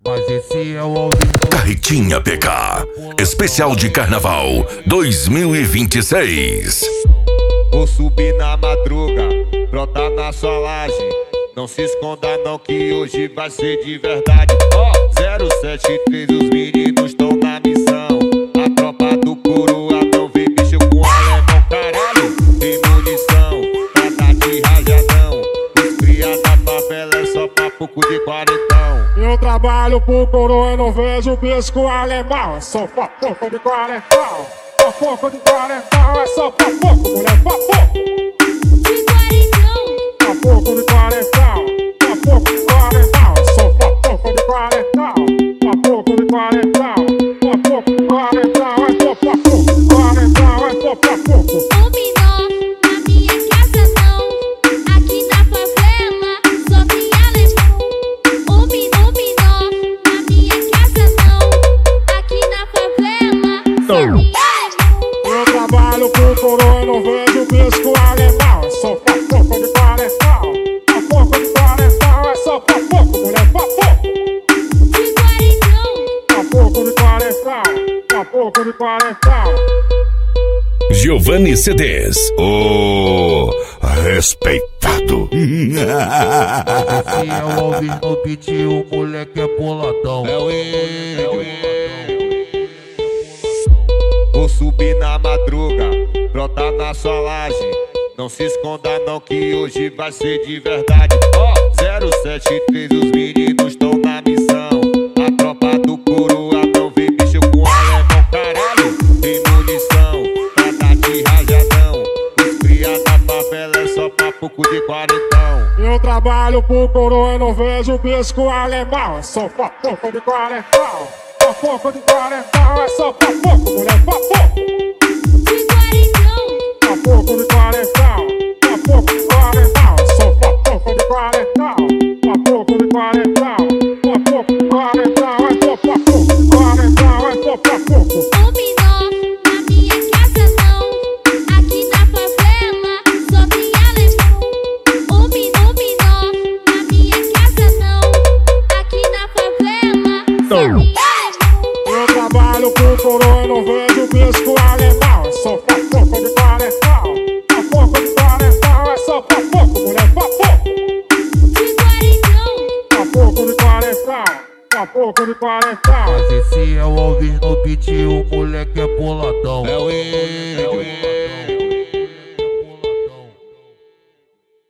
Mas esse é o Alvin. Carretinha PK, especial de Carnaval 2026. Vou subir na madruga, brotar na sua laje. Não se esconda não que hoje vai ser de verdade. 073, os meninos estão na missão. A tropa do coroa não vem bicho com alemão. Caralho, tem munição pra dar de rajadão. Os cria da favela é só pra pouco de quarentão. Eu trabalho pro coroa e não vejo bicho com alemão. É só pra pouco de quarentão. Pra pouco de quarentão, é só pra pouco, mulher, pra pouco. Pra pouco de quarentão, pra pouco de quarentão, é só pra pouco de quarentão. Pra pouco de quarentão, pra pouco de quarentão, é só pra pouco de quarentão, é só pra pouco. O menor na minha casa não, aqui na favela só tem alemão. O menor na minha casa não, aqui na favela só tem alemão. Eu trabalho pro coroa e não vejo bicho com alemão. É só pra pouco de quarentão, pra pouco de quarentão, é só pra pouco, mulher, pra pouco. De quarentão, Pra pouco de quarentão, pra pouco de quarentão. Giovanni CDs, o respeitado. Esse é o Alvin no beat, o moleque é boladão. É o Vou subir na madruga, brotar na sua laje. Não se esconda não que hoje vai ser de verdade. 073, os meninos estão na missão. A tropa do coroa não vem bicho com alemão. Caralho, tem munição pra dar de rajadão. Os cria da favela é só pra pouco de quarentão. Eu trabalho pro coroa e não vejo bicho com alemão. É só pra pouco de quarentão, pra pouco de quarentão, é só pra pouco, mulher, pra pouco. de quarentão, Pra pouco de quarentão, pra pouco de quarentão, é só pra pouco de quarentão. Pra pouco de quarentão, pra pouco de quarentão, é só pra pouco de quarentão, é só pra pouco. o menor na minha casa não, aqui na favela só tem alemão. O menor na minha casa não, aqui na favela só tem alemão. Eu trabalho pro coroa e não vejo bicho com alemão. É só pra pouco de quarentão, pra pouco de quarentão, é só pra pouco, mulher, pra pouco. De quarentão, Pra pouco de quarentão, pra pouco de quarentão. Mas esse é o Alvin no beat, o moleque é boladão. É o